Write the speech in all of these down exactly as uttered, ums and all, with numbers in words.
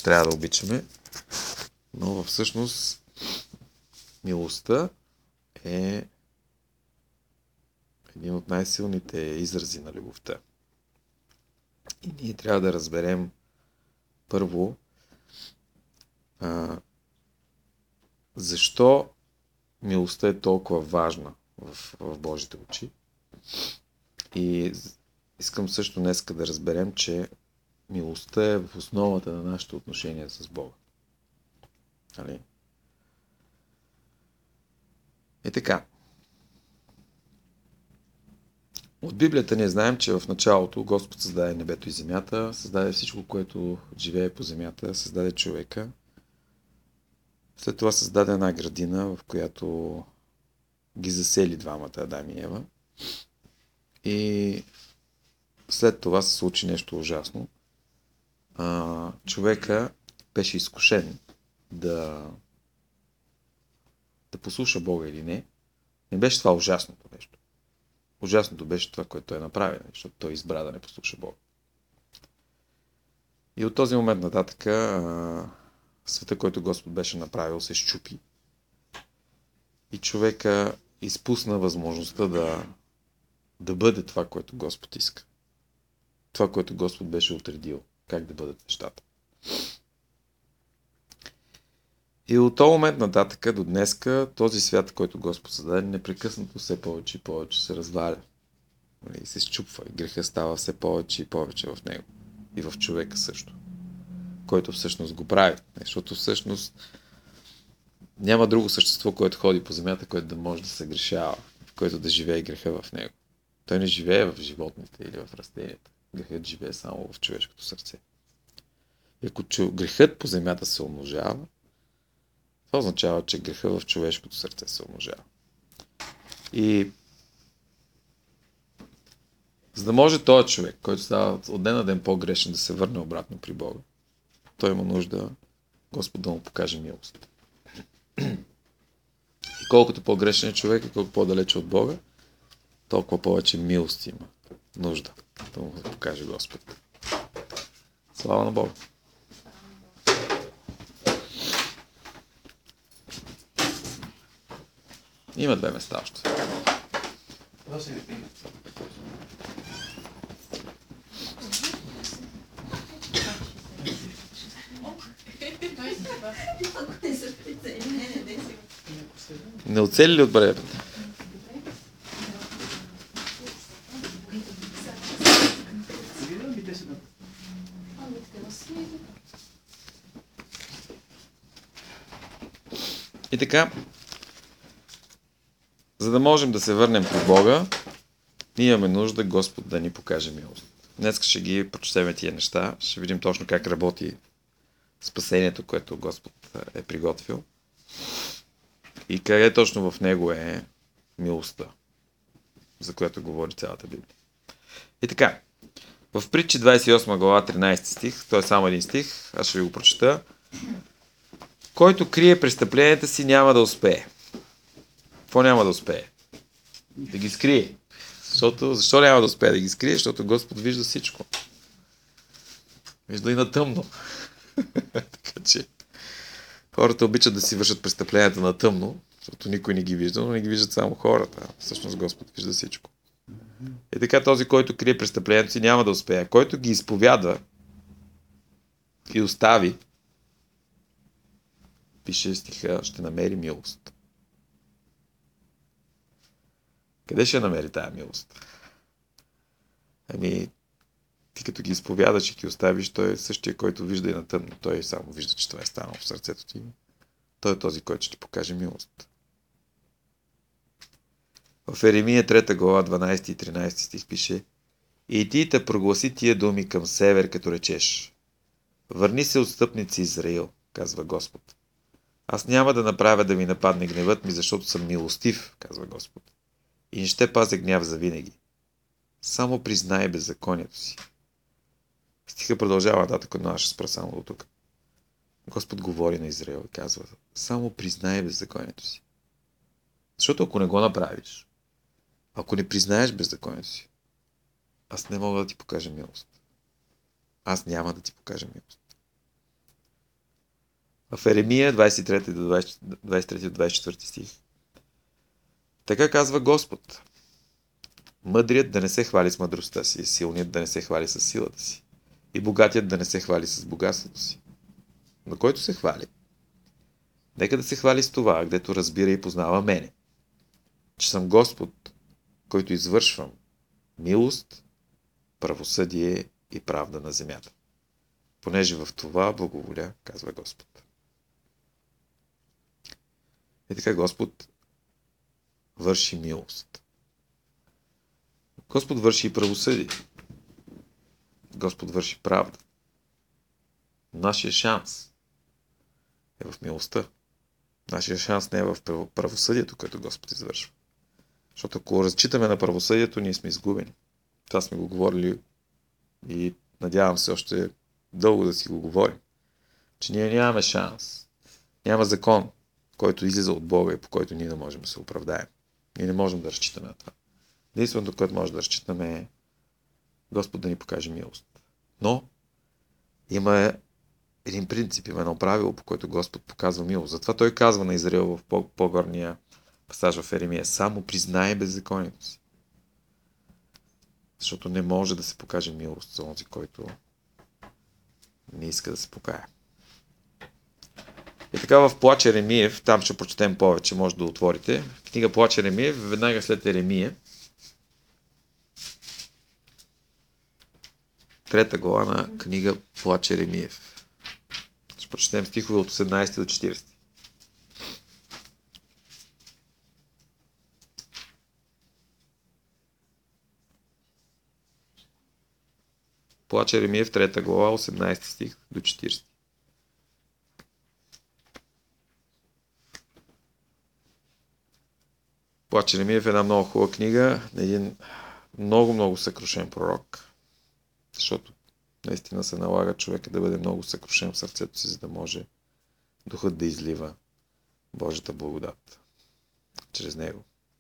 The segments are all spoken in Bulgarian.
трябва да обичаме, но всъщност милостта е един от най-силните изрази на любовта. И ние трябва да разберем първо а, защо милостта е толкова важна в, в Божите очи. И искам също днеска да разберем, че милостта е в основата на нашите отношения с Бога. Нали? И така. От Библията ние знаем, че в началото Господ създаде небето и земята, създаде всичко, което живее по земята, създаде човека. След това създаде една градина, в която ги засели двамата, Адам и Ева. И след това се случи нещо ужасно. А, човека беше изкушен да, да послуша Бога или не. Не беше това ужасното нещо. Ужасното беше това, което той направи, защото той избра да не послуша Бога. И от този момент нататък а, света, който Господ беше направил, се счупи. И човека изпусна възможността да, да бъде това, което Господ иска. Това, което Господ беше отредил. Как да бъдат нещата. И от този момент нататък до днеска този свят, който Господ създаде, непрекъснато все повече и повече се разваля. И се счупва. И греха става все повече и повече в него. И в човека също. Който всъщност го прави. Защото всъщност няма друго същество, което ходи по земята, което да може да се грешава, което да живее греха в него. Той не живее в животните или в растенията. Грехът живее само в човешкото сърце. И ако грехът по земята се умножава, това означава, че греха в човешкото сърце се умножава. И за да може този човек, който става от ден на ден по-грешен, да се върне обратно при Бога, той има нужда Господ да му покаже милост. И колкото по-грешен е човек и колко по-далече от Бога, толкова повече милост има нужда да му покаже Господ. Слава на Бога! Има две места още. Не оцели ли от бревета? И така, за да можем да се върнем при Бога, ние имаме нужда Господ да ни покаже милост. Днес ще ги прочетем тия неща, ще видим точно как работи спасението, което Господ е приготвил и къде точно в него е милостта, за която говори цялата Библия. И така, в Притчи двадесет и осма глава, тринадесети стих, той е само един стих, аз ще ви го прочета. Който крие престъпленията си, няма да успее. Какво няма да успее? Да ги скрие. Защото, защо няма да успее да ги скрие? Защото Господ вижда всичко. Вижда и на тъмно. Така че хората обичат да си вършат престъпленията на тъмно, защото никой не ги вижда, но не ги виждат само хората. Всъщност Господ вижда всичко. И така този, който крие престъплението си, няма да успее. Който ги изповядва и остави, пише стиха, ще намери милост. Къде ще намери тая милост? Ами, ти като ги изповядаш и ги оставиш, той е същия, който вижда и на тъмно. Той само вижда, че това е станало в сърцето ти. Той е този, който ще ти покаже милост. В Еремия трета глава, дванадесети и тринадесети стих пише: И ти те прогласи тия думи към север, като речеш: Върни се, отстъпници Израил, казва Господ. Аз няма да направя да ми нападне гневът ми, защото съм милостив, казва Господ. И не ще пазя гняв за винаги. Само признай беззаконието си. Стиха продължава нататък, но аз ще спра само до тук. Господ говори на Израил и казва: само признай беззаконието си. Защото ако не го направиш, ако не признаеш беззаконието си, аз не мога да ти покажа милост. Аз няма да ти покажа милост. В Еремия двадесет и трети до двадесет и четвърти стих. Така казва Господ. Мъдрият да не се хвали с мъдростта си, силният да не се хвали с силата си, и богатият да не се хвали с богатството си. Но който се хвали, нека да се хвали с това, гдето разбира и познава мене, че съм Господ, който извършвам милост, правосъдие и правда на земята. Понеже в това благоволя, казва Господ. И така Господ върши милост. Господ върши и правосъдие. Господ върши правда. Нашия шанс е в милостта. Нашия шанс не е в правосъдието, което Господ извършва. Защото ако разчитаме на правосъдието, ние сме изгубени. Това сме го говорили и надявам се още дълго да си го говорим. Че ние нямаме шанс. Няма закон, който излиза от Бога и по който ние не можем да се оправдаем. Ние не можем да разчитаме на това. Единственото, което може да разчитаме е Господ да ни покаже милост. Но има един принцип, има едно правило, по което Господ показва милост. Затова той казва на Израил в по-горния пасаж в Еремия: само признай беззаконието си. Защото не може да се покаже милост за онзи, който не иска да се покая. И така в Плач Еремиев, там ще прочетем повече, може да отворите. Книга Плач Еремиев, веднага след Еремия. Трета глава на книга Плач Еремиев. Ще прочетем стихове от осемнадесети до четиридесети. Плач Еремиев, трета глава, осемнадесети стих до четиридесети. Плач Еремиев е една много хубава книга на един много-много съкрушен пророк, защото наистина се налага човека да бъде много съкрушен в сърцето си, за да може духът да излива Божията благодат чрез него.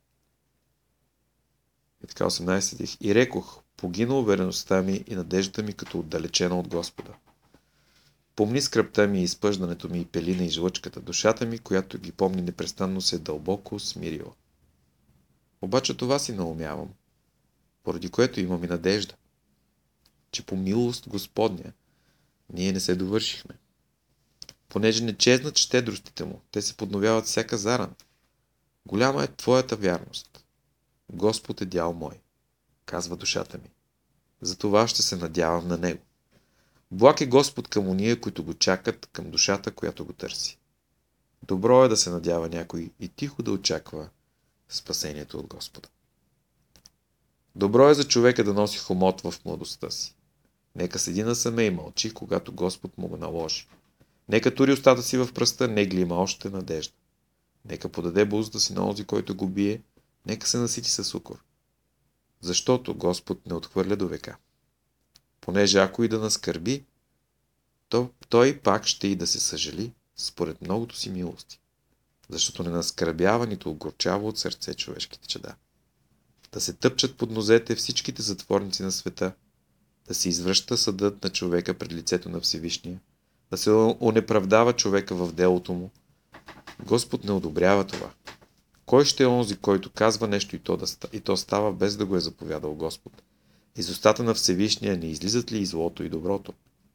И така, осемнадесети стих. И рекох: погина увереността ми и надеждата ми като отдалечена от Господа. Помни скръпта ми и изпъждането ми и пелина и жлъчката, душата ми, която ги помни непрестанно, се е дълбоко смирила. Обаче това си наумявам, поради което имам и надежда, че по милост Господня ние не се довършихме. Понеже не чезнат щедростите му, те се подновяват всяка заран. Голяма е твоята вярност. Господ е дял мой, казва душата ми. Затова ще се надявам на него. Благ е Господ към уния, които го чакат, към душата, която го търси. Добро е да се надява някой и тихо да очаква спасението от Господа. Добро е за човека да носи хомот в младостта си. Нека седи насаме и мълчи, когато Господ му го наложи. Нека тури устата си в пръста, негли има още надежда. Нека подаде бузата си на онзи, който го бие, нека се насити с укор. Защото Господ не отхвърля до века. Понеже ако и да наскърби, то той пак ще и да се съжали според многото си милости. Защото не наскърбява, нито огорчава от сърце човешките чада. Да се тъпчат под нозете всичките затворници на света, да се извръща съдът на човека пред лицето на Всевишния, да се онеправдава човека в делото му. Господ не одобрява това. Кой ще е онзи, който казва нещо и то, да, и то става без да го е заповядал Господ? Из устата на Всевишния не излизат ли и злото и доброто?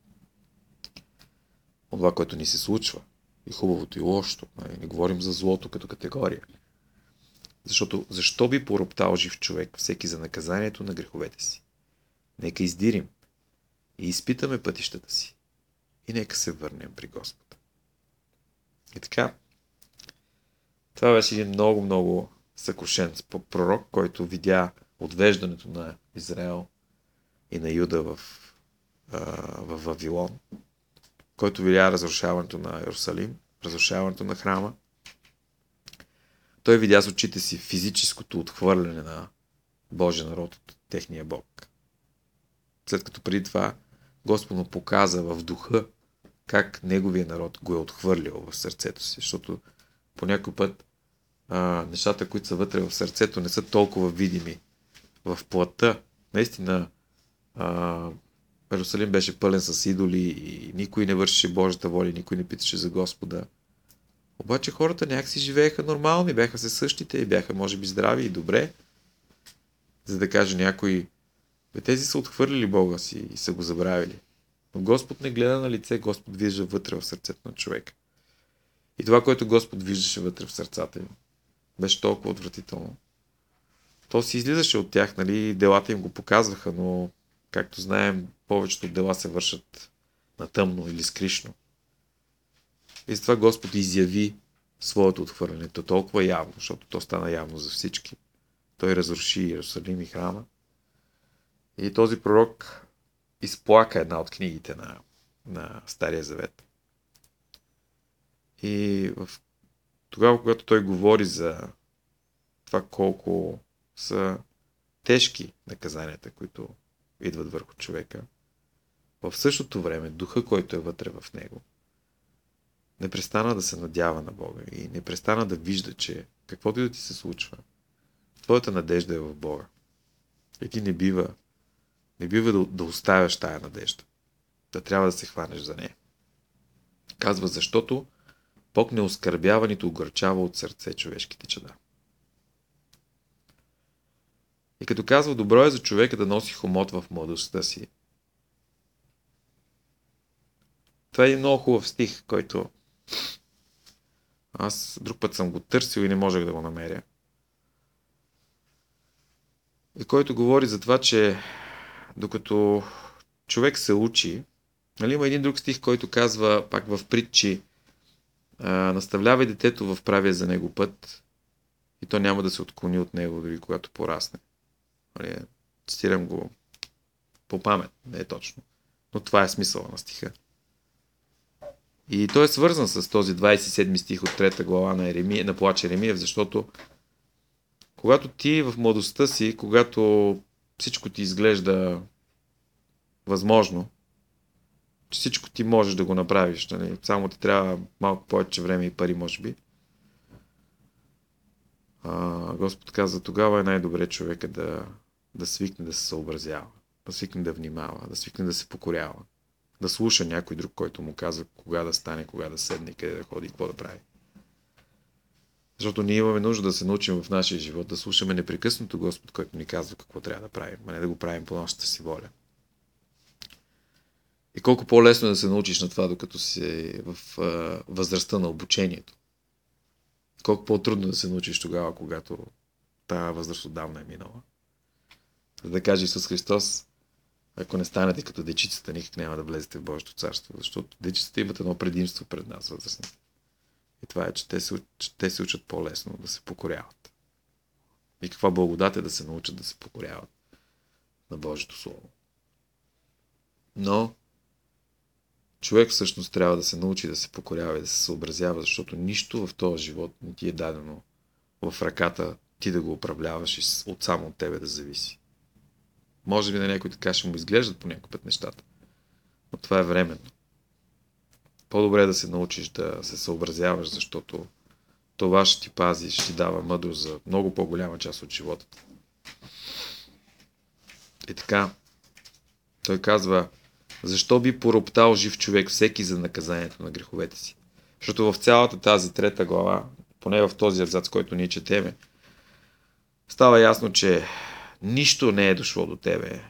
Това, което ни се случва, и хубавото и лошото. Не говорим за злото като категория. Защото защо би пороптал жив човек всеки за наказанието на греховете си? Нека издирим и изпитаме пътищата си. И нека се върнем при Господа. И така, това беше един много-много съкрушен пророк, който видя отвеждането на Израел и на Юда в, в Вавилон, който видя разрушаването на Иерусалим, разрушаването на храма. Той видя с очите си физическото отхвърляне на Божия народ от техния Бог. След като преди това Господ му показа в духа как неговия народ го е отхвърлил в сърцето си, защото по някой път а, нещата, които са вътре в сърцето, не са толкова видими в плътта. Наистина а, Иерусалим беше пълен с идоли и никой не вършеше Божията воля, никой не питаше за Господа. Обаче хората някакси живееха нормални, бяха се същите и бяха може би здрави и добре. За да каже някой, бе, тези са отхвърлили Бога си и са го забравили. Но Господ не гледа на лице, Господ вижда вътре в сърцето на човека. И това, което Господ виждаше вътре в сърцата им, беше толкова отвратително. То си излизаше от тях, нали, делата им го показваха, но, както знаем, повечето дела се вършат на тъмно или скришно. И затова Господ изяви своето отхвърляне. То толкова явно, защото то стана явно за всички. Той разруши Иерусалим и храма. И този пророк изплака една от книгите на, на Стария Завет. И в... тогава, когато той говори за това колко са тежки наказанията, които идват върху човека, в същото време духа, който е вътре в него, не престана да се надява на Бога и не престана да вижда, че каквото и да ти се случва, твоята надежда е в Бога. И ти не бива, не бива да, да оставяш тая надежда. Да трябва да се хванеш за нея. Казва, защото Бог не оскърбява, нито огорчава от сърце човешките чада. И като казва, добро е за човека да носи хомот в младостта си. Това е много хубав стих, който аз друг път съм го търсил и не можех да го намеря. И който говори за това, че докато човек се учи, нали, има един друг стих, който казва пак в притчи, наставлявай детето в правия за него път и то няма да се отклони от него, дори когато порасне. Нали, цитирам го по памет, не е точно. Но това е смисъла на стиха. И той е свързан с този двадесет и седми стих от трета глава на, Еремия, на плач Еремиев, защото когато ти в младостта си, когато всичко ти изглежда възможно, че всичко ти можеш да го направиш, нали? Само ти трябва малко повече време и пари, може би. А, Господ казва, тогава е най-добре човека да, да свикне да се съобразява, да свикне да внимава, да свикне да се покорява, да слуша някой друг, който му казва кога да стане, кога да седне, къде да ходи и какво да прави. Защото ние имаме нужда да се научим в нашия живот, да слушаме непрекъснато Господ, който ни казва какво трябва да правим, а не да го правим по нашата си воля. И колко по-лесно е да се научиш на това, докато си в а, възрастта на обучението. Колко по-трудно да се научиш тогава, когато тази възраст отдавна е минала. За да каже Исус Христос, ако не станете като дечицата, никак няма да влезете в Божието царство, защото дечицата имат едно предимство пред нас, възрастните. И това е, че те се, че те се учат по-лесно да се покоряват. И каква благодат е да се научат да се покоряват на Божието Слово. Но човек всъщност трябва да се научи да се покорява и да се съобразява, защото нищо в този живот не ти е дадено в ръката ти да го управляваш и от само от тебе да зависи. Може би на някой така ще му изглеждат по някой път нещата, но това е временно. По-добре е да се научиш да се съобразяваш, защото това ще ти пази, ще ти дава мъдрост за много по-голяма част от живота. И така, той казва, защо би пороптал жив човек всеки за наказанието на греховете си? Защото в цялата тази трета глава, поне в този абзац, който ние четеме, става ясно, че нищо не е дошло до тебе,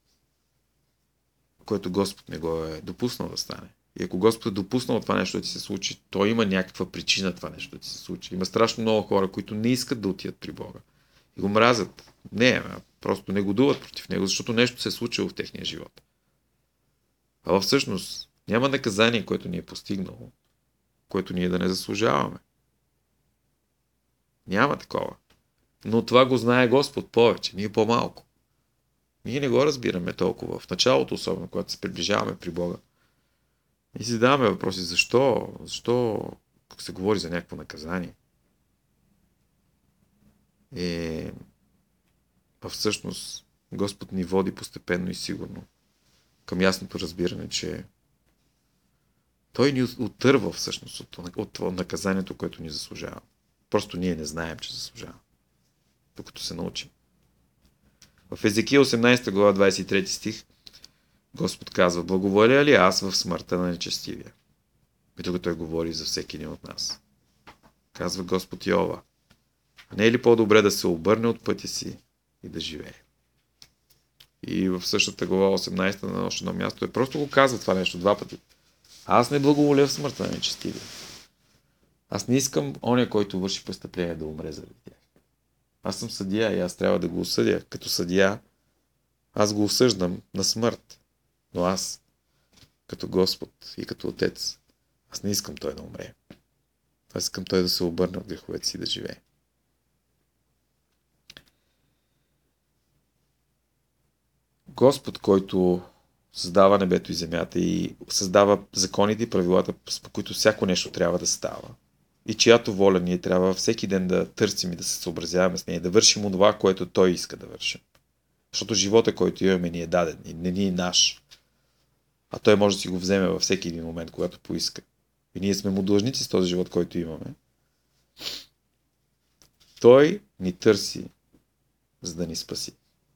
което Господ не го е допуснал да стане. И ако Господ е допуснал това нещо да ти се случи, то има някаква причина това нещо да ти се случи. Има страшно много хора, които не искат да отидат при Бога. И го мразят. Не, просто негодуват против него, защото нещо се е случило в техния живот. А всъщност няма наказание, което ни е постигнало, което ние да не заслужаваме. Няма такова. Но това го знае Господ повече, ние по-малко. Ние не го разбираме толкова. В началото, особено, когато се приближаваме при Бога. И си задаваме въпроси, защо, защо се говори за някакво наказание. И всъщност Господ ни води постепенно и сигурно към ясното разбиране, че Той ни отърва всъщност от, от, от наказанието, което ни заслужава. Просто ние не знаем, че заслужава. Докато се научим. В Езекия осемнадесета глава, двадесет и трети стих, Господ казва, благоволя ли аз в смъртта на нечестивия? И тук той говори за всеки един от нас. Казва Господ Йова. Не е ли по-добре да се обърне от пътя си и да живее? И в същата глава осемнадесета на още едно място е просто го казва това нещо два пъти. Аз не благоволя в смъртта на нечестивия. Аз не искам оня, който върши престъпление, да умре заради тях. Аз съм съдия и аз трябва да го осъдя. Като съдия, аз го осъждам на смърт. Но аз, като Господ и като Отец, аз не искам той да умре. Аз искам той да се обърне от греховете си да живее. Господ, който създава небето и земята и създава законите и правилата, по които всяко нещо трябва да става, и чиято воля ние трябва всеки ден да търсим и да се съобразяваме с нея, да вършим онова, което той иска да вършим. Защото живота, който имаме, ни е даден и не ни е наш. А той може да си го вземе във всеки един момент, когато поиска. И ние сме му длъжници с този живот, който имаме. Той ни търси, за да ни спаси.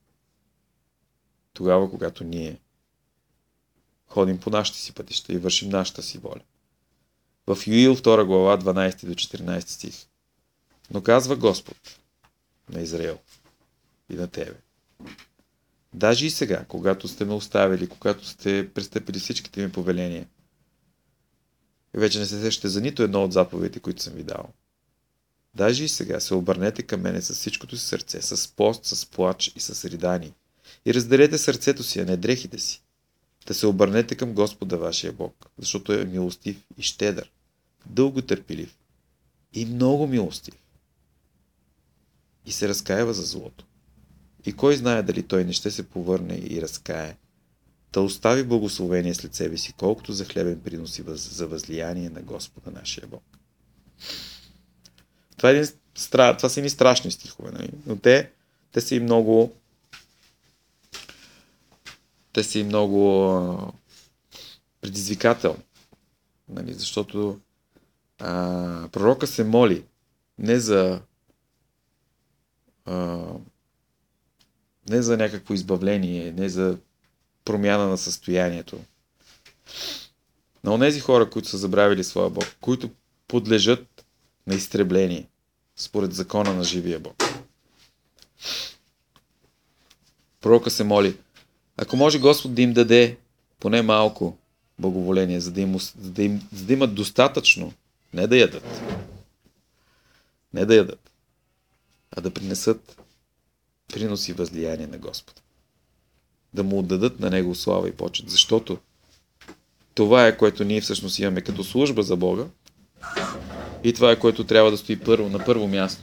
Тогава, когато ние ходим по нашите си пътища и вършим нашата си воля. В Юил втора глава, дванадесети до четиринадесети стих. Но казва Господ на Израел и на тебе. Даже и сега, когато сте ме оставили, когато сте пристъпили всичките ми повеления, и вече не се сещате за нито едно от заповедите, които съм ви дал. Даже и сега се обърнете към мене с всичкото си сърце, с пост, с плач и с ридани. И раздарете сърцето си, а не дрехите си. Да се обърнете към Господа вашия Бог, защото е милостив и щедър, дълго търпелив и много милостив. И се разкаива за злото. И кой знае дали той не ще се повърне и разкае, да остави благословение след себе си, колкото за хлебен принос и за възлияние на Господа нашия Бог. Това, е един, това са едни страшни стихове, нали? Но те, те са и много те са и много предизвикателни. Нали? Защото а, пророка се моли не за а, не за някакво избавление, не за промяна на състоянието. На онези хора, които са забравили своя Бог, които подлежат на изтребление според закона на живия Бог. Пророка се моли, ако може Господ да им даде поне малко благоволение, за да, им, за, да им, за да имат достатъчно, не да ядат, не да ядат, а да принесат принос и възлияние на Господа. Да му отдадат на Него слава и почет, защото това е, което ние всъщност имаме като служба за Бога и това е, което трябва да стои първо, на първо място.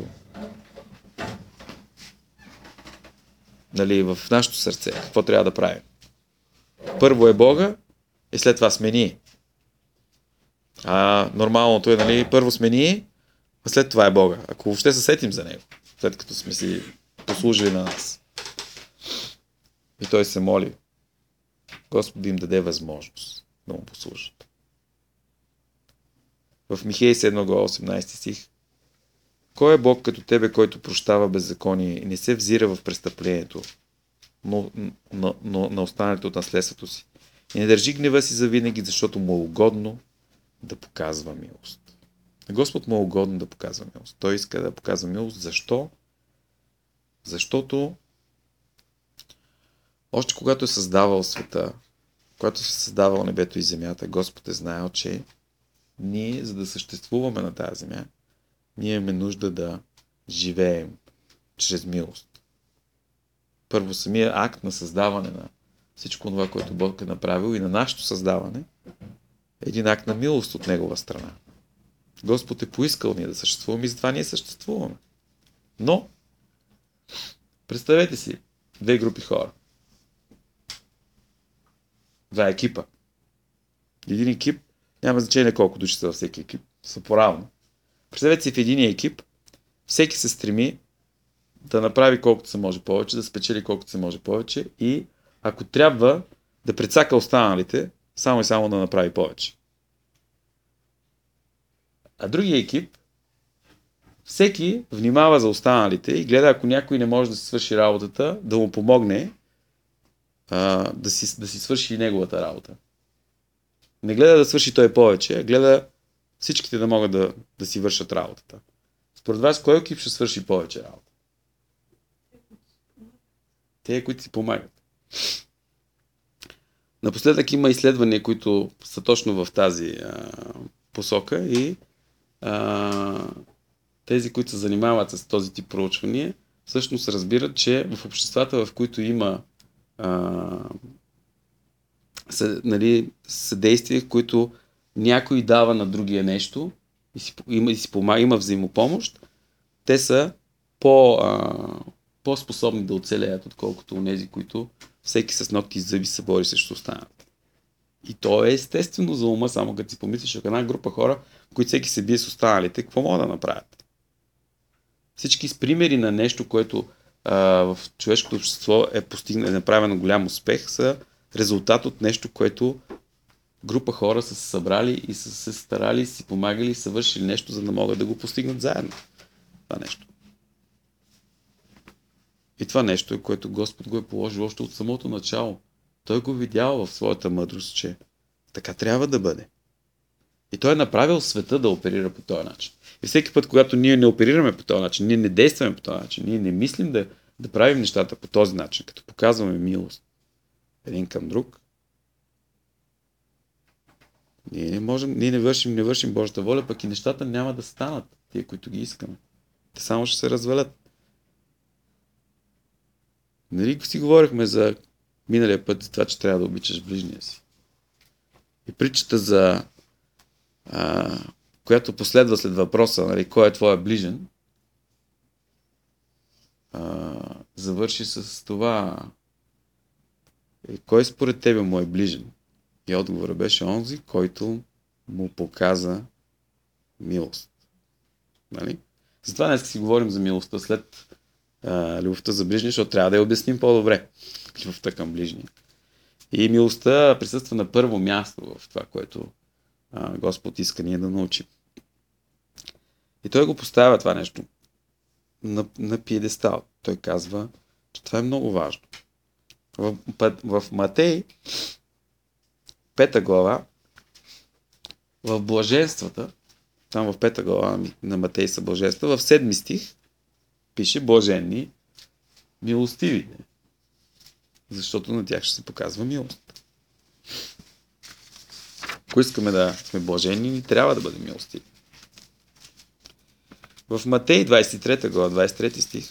Нали, в нашето сърце. Какво трябва да правим? Първо е Бога и след това сме ние. А нормалното е, нали, първо сме ние, а след това е Бога. Ако въобще се сетим за Него, след като сме си послужили на нас. И той се моли Господ да им даде възможност да му послужат. В Михеи седма глава осемнадесети стих. Кой е Бог като тебе, който прощава беззаконие и не се взира в престъплението, но, но, но на останалите от наследството си? И не държи гнева си за винаги, защото му е угодно да показва милост. На Господ му е угодно да показва милост. Той иска да показва милост. Защо? Защото още когато е създавал света, когато е създавал небето и земята, Господ е знаел, че ние, за да съществуваме на тази земя, ние имаме нужда да живеем чрез милост. Първо, самия акт на създаване на всичко това, което Бог е направил и на нашето създаване е един акт на милост от Негова страна. Господ е поискал ние да съществуваме и затова ние съществуваме. Но, представете си две групи хора. Два екипа. Един екип, няма значение колко души са във всеки екип, са поравно. Представете си в един екип, всеки се стреми да направи колкото се може повече, да спечели колкото се може повече и ако трябва да прецака останалите, само и само да направи повече. А другия екип, всеки внимава за останалите и гледа, ако някой не може да се свърши работата, да му помогне а, да, си, да си свърши и неговата работа. Не гледа да свърши той повече, а гледа всичките да могат да, да си вършат работата. Според вас, кой екип ще свърши повече работа? Те, които си помагат. Напоследък има изследвания, които са точно в тази а, посока и а, тези, които се занимават с този тип проучвания, всъщност разбират, че в обществата, в които има а, са, нали, съдействия, в които някой дава на другия нещо и си, има, и си помага, има взаимопомощ, те са по, а, по-способни да оцелеят, отколкото онези, които всеки с ногти и зъби се бори срещу останалите. И то е естествено за ума, само като си помислиш, ако една група хора, които всеки се бие с останалите, какво могат да направят? Всички с примери на нещо, което а, в човешкото общество е, постигна, е направено голям успех, са резултат от нещо, което група хора са се събрали и са се старали, си помагали, са вършили нещо, за да могат да го постигнат заедно. Това нещо. И това нещо е, което Господ го е положил още от самото начало. Той го видял в своята мъдрост, че така трябва да бъде. И той е направил света да оперира по този начин. И всеки път, когато ние не оперираме по този начин, ние не действаме по този начин, ние не мислим да, да правим нещата по този начин, като показваме милост един към друг, ние не можем, ние не вършим, не вършим Божията воля, пък и нещата няма да станат, тия, които ги искаме. Те само ще се развалят. Нали си говорихме за миналия път за това, че трябва да обичаш ближния си. И притчата за а, която последва след въпроса, нали, кой е твоя ближен, а, завърши с това: кой според тебе му е ближен? И отговорът беше онзи, който му показа милост. Нали? Затова днес си говорим за милостта след а, любовта за ближния, защото трябва да я обясним по-добре. Любовта към ближния. И милостта присъства на първо място в това, което а, Господ иска ние да научим. И той го поставя това нещо на, на пиедестал. Той казва, че това е много важно. В, в Матей, пета глава, в блаженствата, там в пета глава на Матей са блаженства, в седми стих пише блаженни милостиви, защото на тях ще се показва милост. Ако искаме да сме блаженни, ни трябва да бъдем милостиви. В Матей двадесет и трета глава, двадесет и трети стих,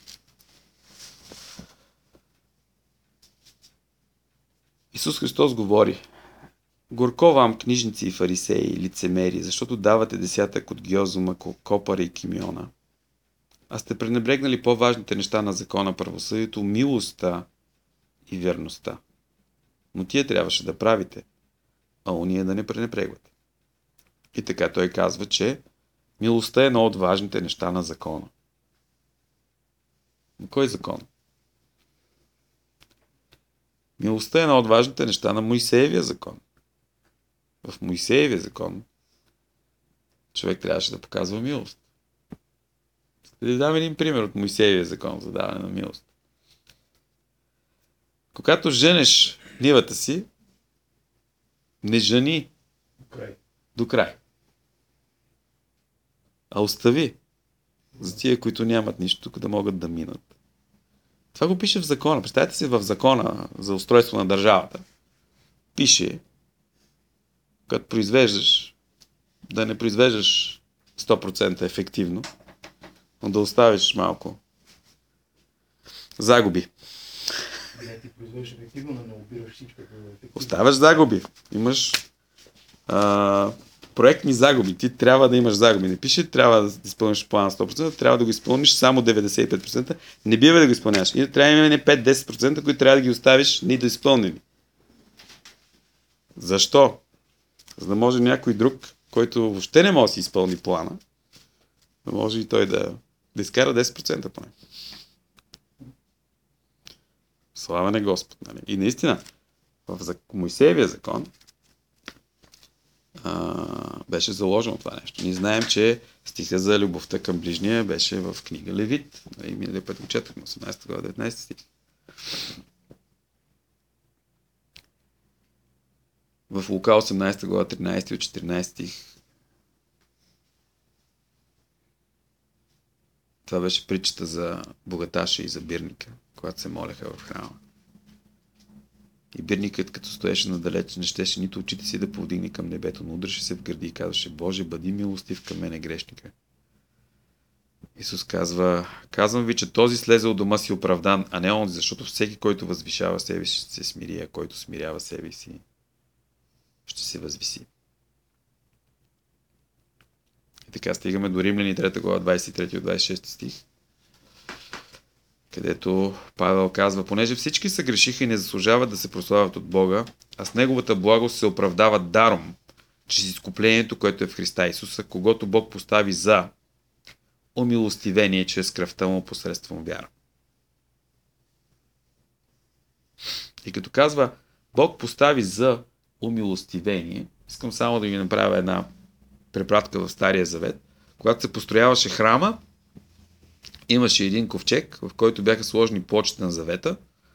Исус Христос говори: горко вам, книжници и фарисеи, лицемери, защото давате десятък от гьозума, копара и кимиона, а сте пренебрегнали по-важните неща на закона, правосъдието, милостта и верността. Но тие трябваше да правите, а уния да не пренебрегвате. И така той казва, че милостта е едно от важните неща на закона. На кой закон? Милостта е едно от важните неща на Моисеевия закон. В Моисеевия закон човек трябваше да показва милост. Ще ви дам един пример от Моисеевия закон за даване на милост. Когато женеш нивата си, не жени до край. до край. А остави за тия, които нямат нищо, тук да могат да минат. Това го пише в закона. Представете си, в закона за устройство на държавата пише, като произвеждаш, да не произвеждаш сто процента ефективно, но да оставиш малко загуби. Не, ти произвеждаш ефективно, но не обираш всичко. Ефективно. Оставаш загуби. Имаш а, проектни загуби. Ти трябва да имаш загуби. Не пише, трябва да изпълниш плана сто процента, трябва да го изпълниш само деветдесет и пет процента. Не бива да го изпълняваш. И трябва да има пет до десет процента, които трябва да ги оставиш не да изпълнени. Защо? За да може някой друг, който въобще не може да си изпълни плана, да може и той да, да изкара десет процента поне. Слава на Господ. Нали? И наистина, в Моисеевия закон а, беше заложено това нещо. Ние знаем, че стиха за любовта към ближния беше в книга Левит. Нали? Миналия път го четахме, осемнадесета глава, деветнадесети стих. В Лука осемнадесета глава тринадесети и четиринадесети стих. Това беше притчата за богаташа и за бирника, когато се молеха в храма. И бирникът, като стоеше надалеч, не щеше нито очите си да повдигне към небето, но удреше се в гърди и казваше: Боже, бъди милостив към мене, грешника. Исус казва: казвам ви, че този слезе от дома си оправдан, а не онзи, защото всеки, който възвишава себе си, ще се смири, а който смирява себе си, ще се възвиси. И така стигаме до Римляни трета глава, двадесет и трети от двадесет и шести стих, където Павел казва: понеже всички са грешиха и не заслужават да се прославят от Бога, а с Неговата благост се оправдават даром, чрез изкуплението, което е в Христа Исуса, когото Бог постави за умилостивение чрез кръвта му посредством вяра. И като казва Бог постави за умилостивение, искам само да ви направя една препратка в Стария Завет. Когато се построяваше храма, имаше един ковчег, в който бяха сложени плочите на завета.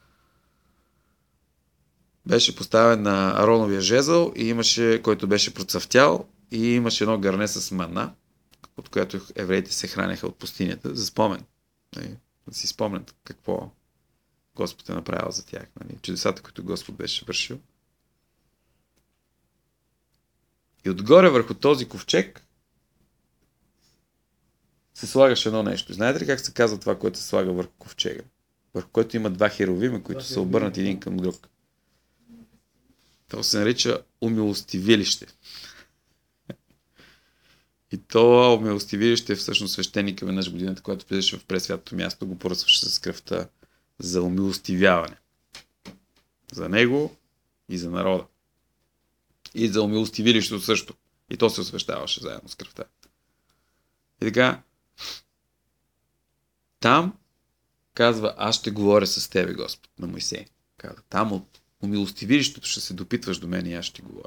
Беше поставен на Ароновия жезъл, и имаше, който беше процъфтял, и имаше едно гърне с мана, от което евреите се храняха от пустинята, за спомен. Да си спомнят какво Господ е направил за тях. Чудесата, които Господ беше вършил. И отгоре върху този ковчег се слагаше едно нещо. Знаете ли как се казва това, което се слага върху ковчега? Върху който има два херовима, които са обърнати един към друг. То се нарича умилостивилище. И това умилостивилище, всъщност свещеника веднъж годината, когато влизаше в пресвятото място, го поръсваше с кръвта за умилостивяване. За него и за народа. И за умилостивилището също. И то се освещаваше заедно с кръвта. И така, там казва: аз ще говоря с тебе, Господ, на Мойсей. Казва: там от умилостивилището ще се допитваш до мен и аз ще говоря.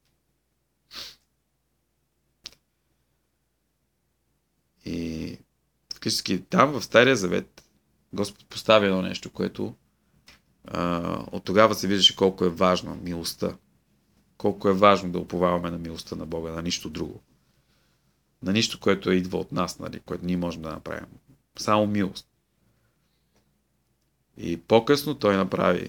И фактически там в Стария Завет Господ поставя едно нещо, което а, от тогава се виждаше колко е важно милостта. Колко е важно да уповаваме на милостта на Бога, на нищо друго. На нищо, което идва от нас, нали, което ние можем да направим. Само милост. И по-късно той направи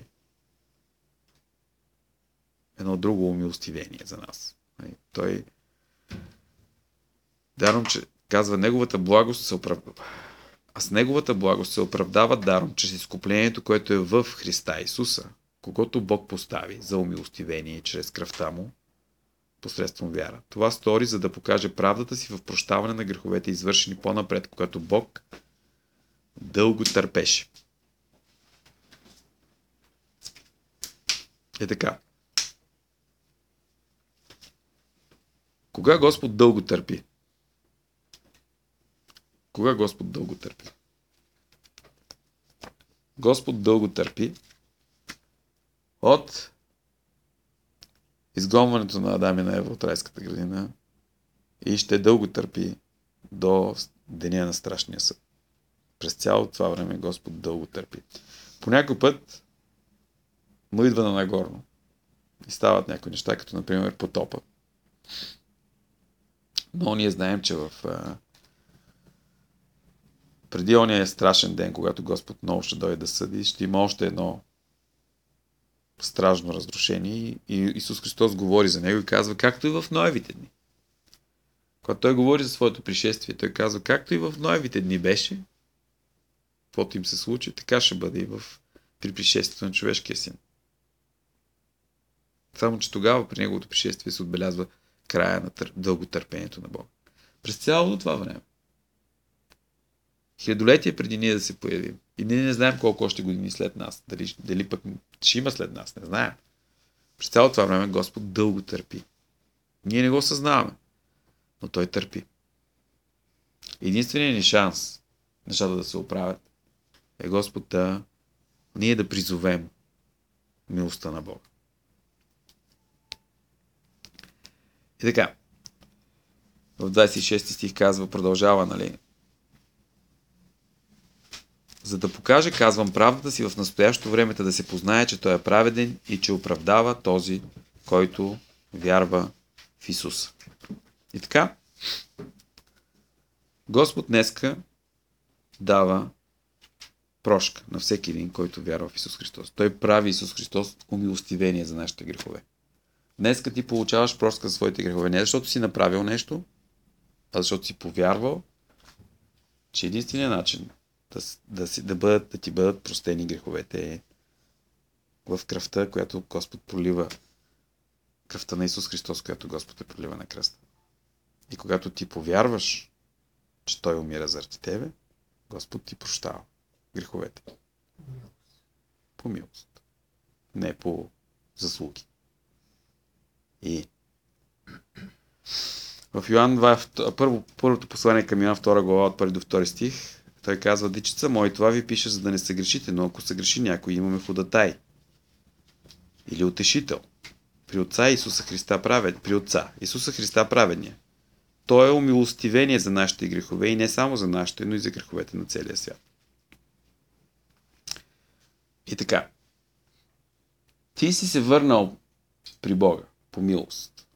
едно друго умилостивение за нас. Той даром, че казва, неговата благост се оправдава. А с неговата благост се оправдава даром, чрез изкуплението, което е в Христа Исуса, когото Бог постави за умилостивение чрез кръвта му, посредством вяра. Това стори, за да покаже правдата си в прощаване на греховете, извършени по-напред, когато Бог дълго търпеше. Е така. Кога Господ дълго търпи? Кога Господ дълго търпи? Господ дълго търпи от изгонването на Адам и на Ева от райската градина и ще дълго търпи до деня на страшния съд. През цялото това време Господ дълго търпи. По някой път му идва на нагорно и стават някои неща, като например потопа. Но ние знаем, че в а, преди ония страшен ден, когато Господ много ще дойде да съди, ще има още едно стражно разрушение и Исус Христос говори за него и казва, както и в Ноевите дни. Когато той говори за своето пришествие, той казва, както и в Ноевите дни беше, каквото им се случи, така ще бъде и в при пришествието на човешкия син. Само, че тогава при неговото пришествие се отбелязва края на тър... дълготърпението на Бога. През цялото това време. Хилядолетие преди ние да се появим. И ние не знаем колко още години след нас. Дали, дали пък ще има след нас. Не знаем. През цялото това време Господ дълго търпи. Ние не го съзнаваме. Но Той търпи. Единственият ни шанс нещата да се оправят е Господ да ние да призовем милостта на Бога. И така. В двадесет и шести стих казва, продължава, нали? За да покаже, казвам правдата си в настоящото време, да се познае, че той е праведен и че оправдава този, който вярва в Исуса. И така, Господ днеска дава прошка на всеки един, който вярва в Исус Христос. Той прави Исус Христос умилостивение за нашите грехове. Днеска ти получаваш прошка за своите грехове. Не защото си направил нещо, а защото си повярвал, че единственият начин да, да, си, да, бъдат, да ти бъдат простени греховете е в кръвта, която Господ пролива. Кръвта на Исус Христос, която Господ е пролива на кръста. И когато ти повярваш, че Той умира заради тебе, Господ ти прощава греховете. По милост. Не по заслуги. И в Йоан, първо, първото послание към Йоан, втора глава, от първи до втори стих, той казва: дечица мои, това ви пише, за да не съгрешите, но ако съгреши някой, имаме ходатай. Или утешител. При Отца Исуса Христа правед. При Отца Исуса Христа праведния. Той е умилостивение за нашите грехове и не само за нашите, но и за греховете на целия свят. И така. Ти си се върнал при Бога по милост.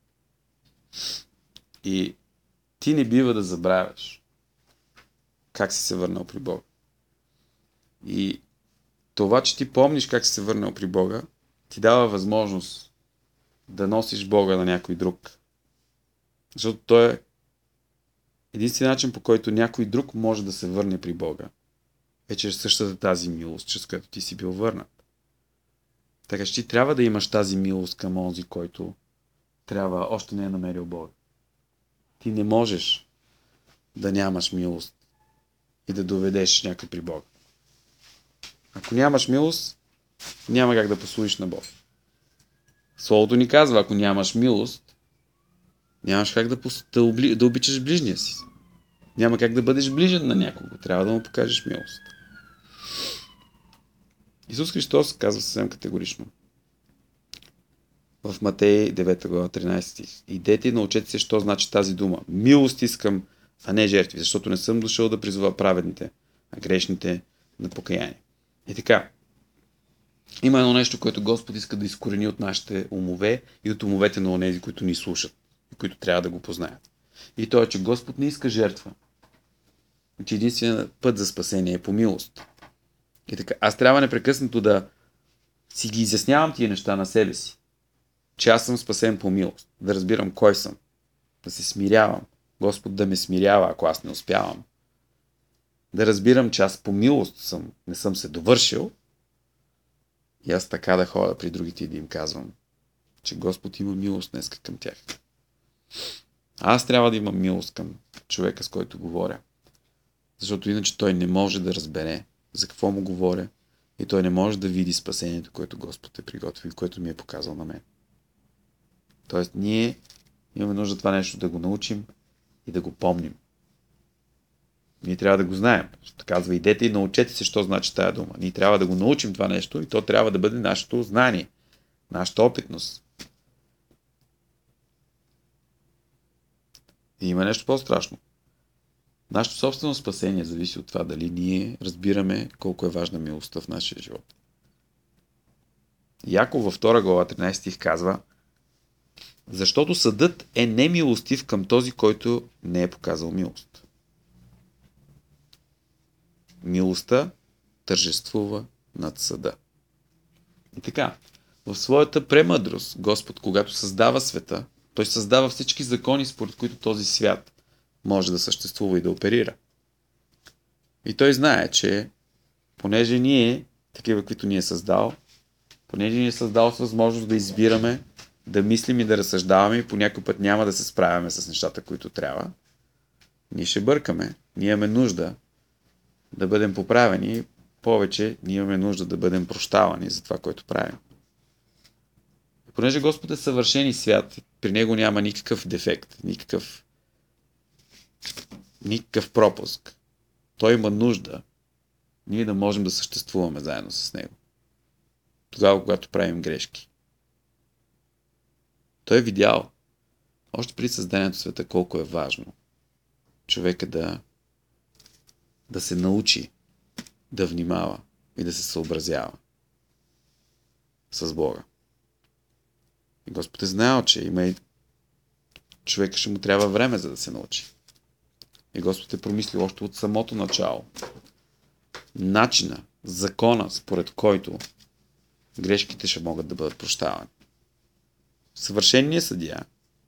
И ти не бива да забравяш как си се върнал при Бога. И това, че ти помниш как си се върнал при Бога, ти дава възможност да носиш Бога на някой друг. Защото той е единствен начин, по който някой друг може да се върне при Бога. Е чрез същата тази милост, чрез която ти си бил върнат. Така че ти трябва да имаш тази милост към онзи, който трябва, още не е намерил Бога. Ти не можеш да нямаш милост и да доведеш някой при Бога. Ако нямаш милост, няма как да послужиш на Бога. Словото ни казва, ако нямаш милост, нямаш как да, да, обли... да обичаш ближния си. Няма как да бъдеш ближен на някого. Трябва да му покажеш милост. Исус Христос казва съвсем категорично в Матей девета глава тринайсети стих: идете и научете се, що значи тази дума. Милост искам, а не жертви, защото не съм дошъл да призова праведните, а грешните на покаяние. И така, има едно нещо, което Господ иска да изкорени от нашите умове и от умовете на онези, които ни слушат и които трябва да го познаят. И то е, че Господ не иска жертва. Че единственият път за спасение е по милост. И така, аз трябва непрекъснато да си ги изяснявам тия неща на себе си. Че аз съм спасен по милост. Да разбирам кой съм. Да се смирявам. Господ да ме смирява, ако аз не успявам. Да разбирам, че аз по милост съм, не съм се довършил. И аз така да ходя при другите и да им казвам, че Господ има милост днеска към тях. Аз трябва да имам милост към човека, с който говоря. Защото иначе той не може да разбере за какво му говоря и той не може да види спасението, което Господ е приготвил и което ми е показал на мен. Тоест ние имаме нужда това нещо да го научим и да го помним. Ние трябва да го знаем. Ще казва, идете и научете се, що значи тая дума. Ние трябва да го научим това нещо и то трябва да бъде нашето знание, нашата опитност. И има нещо по-страшно. Нашето собствено спасение зависи от това дали ние разбираме колко е важна милостта в нашия живот. Яков във втора глава тринайсети стих казва: защото съдът е немилостив към този, който не е показал милост. Милостта тържествува над съда. И така, в своята премъдрост Господ, когато създава света, той създава всички закони, според които този свят може да съществува и да оперира. И той знае, че понеже ние, такива, които ни е създал, понеже ни е създал с възможност да избираме, да мислим и да разсъждаваме и по някой път няма да се справяме с нещата, които трябва, ние ще бъркаме. Ние имаме нужда да бъдем поправени, повече ние имаме нужда да бъдем прощавани за това, което правим. И понеже Господ е съвършен и свят, при него няма никакъв дефект, никакъв никакъв пропуск. Той има нужда ние да можем да съществуваме заедно с него. Тогава, когато правим грешки. Той е видял още при създанието света колко е важно човека да да се научи да внимава и да се съобразява с Бога. И Господ е знаел, че има и човека ще му трябва време, за да се научи. И Господ е промислил още от самото начало начина, закона, според който грешките ще могат да бъдат прощавани. Съвършеният съдия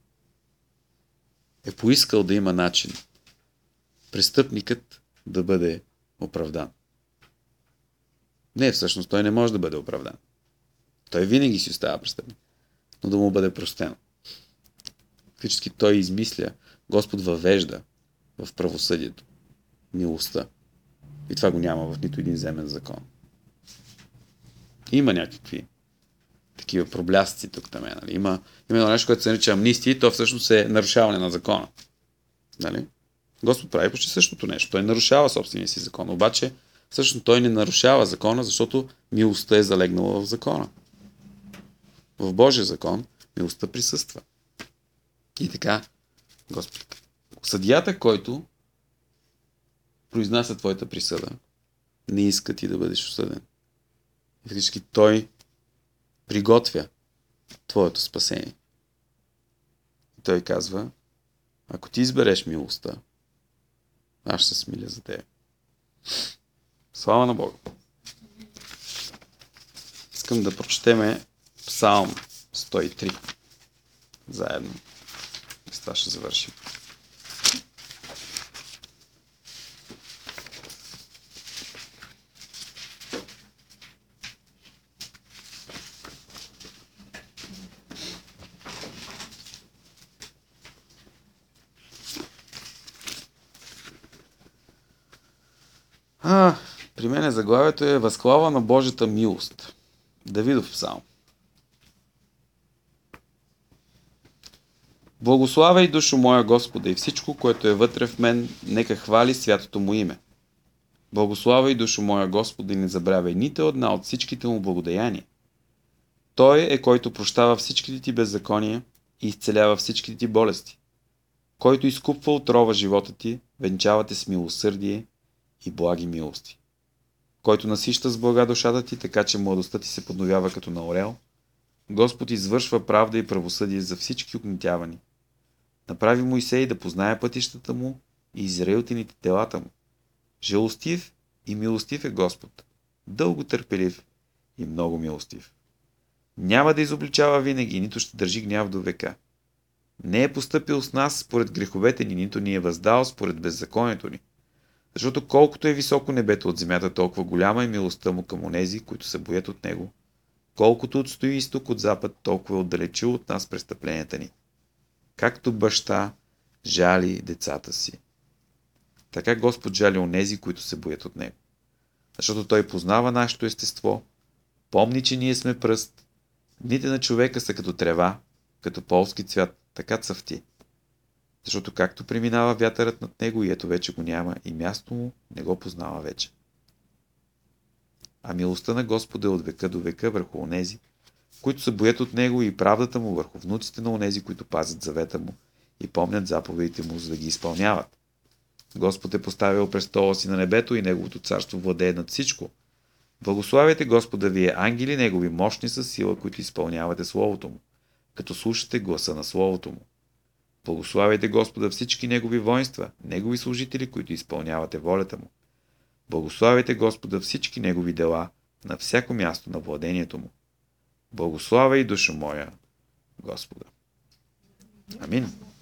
е поискал да има начин престъпникът да бъде оправдан. Не, всъщност той не може да бъде оправдан. Той винаги си остава престъпник, но да му бъде простено. Фактически той измисля, Господ въвежда в правосъдието милостта. И това го няма в нито един земен закон. Има някакви такива проблясъци тук там. Нали? Има, има едно нещо, което се нарича амнистия и то всъщност е нарушаване на закона. Нали? Господ прави почти същото нещо. Той нарушава собствения си закон. Обаче всъщност той не нарушава закона, защото милостта е залегнала в закона. В Божия закон милостта присъства. И така, Господ. Съдията, който произнася твоята присъда, не иска ти да бъдеш осъден. И фактически той приготвя твоето спасение. И той казва, ако ти избереш милостта, аз ще се смиля за теб. Слава на Бога! Искам да прочетеме Псалм сто и три заедно. И с това ще завършим. А, при мен заглавието е Възхвала на Божията милост. Давидов псалм. Благославяй, душо моя Господа, и всичко, което е вътре в мен, нека хвали святото му име. Благославяй, душо моя Господа, и не забравяй нито една от всичките му благодеяния. Той е, който прощава всичките ти беззакония и изцелява всичките ти болести. Който изкупва отрова живота ти, венчава те с милосърдие и благи милости. Който насища с блага душата ти, така че младостта ти се подновява като на орел. Господ извършва правда и правосъдие за всички угнетявани. Направи Моисей да познае пътищата му и израилтените делата му. Жалостив и милостив е Господ, дълго търпелив и много милостив. Няма да изобличава винаги, нито ще държи гняв до века. Не е постъпил с нас според греховете ни, нито ни е въздал според беззаконието ни. Защото колкото е високо небето от земята, толкова голяма е милостта му към онези, които се боят от него. Колкото отстои изток от запад, толкова е отдалечил от нас престъпленията ни. Както баща жали децата си, така Господ жали онези, които се боят от него. Защото той познава нашето естество, помни, че ние сме пръст, дните на човека са като трева, като полски цвят, така цъфти. Защото както преминава вятърът над него и ето вече го няма и място му не го познава вече. А милостта на Господа е от века до века върху онези, които се боят от него, и правдата му върху внуците на онези, които пазят завета му и помнят заповедите му, за да ги изпълняват. Господ е поставил престола си на небето и неговото царство владее над всичко. Благославяйте Господа, вие ангели негови, мощни със сила, които изпълнявате Словото му, като слушате гласа на Словото му. Благославяйте Господа всички негови воинства, негови служители, които изпълнявате волята му. Благославяйте Господа всички негови дела на всяко място на владението му. Благославяй, душо моя, Господа. Амин.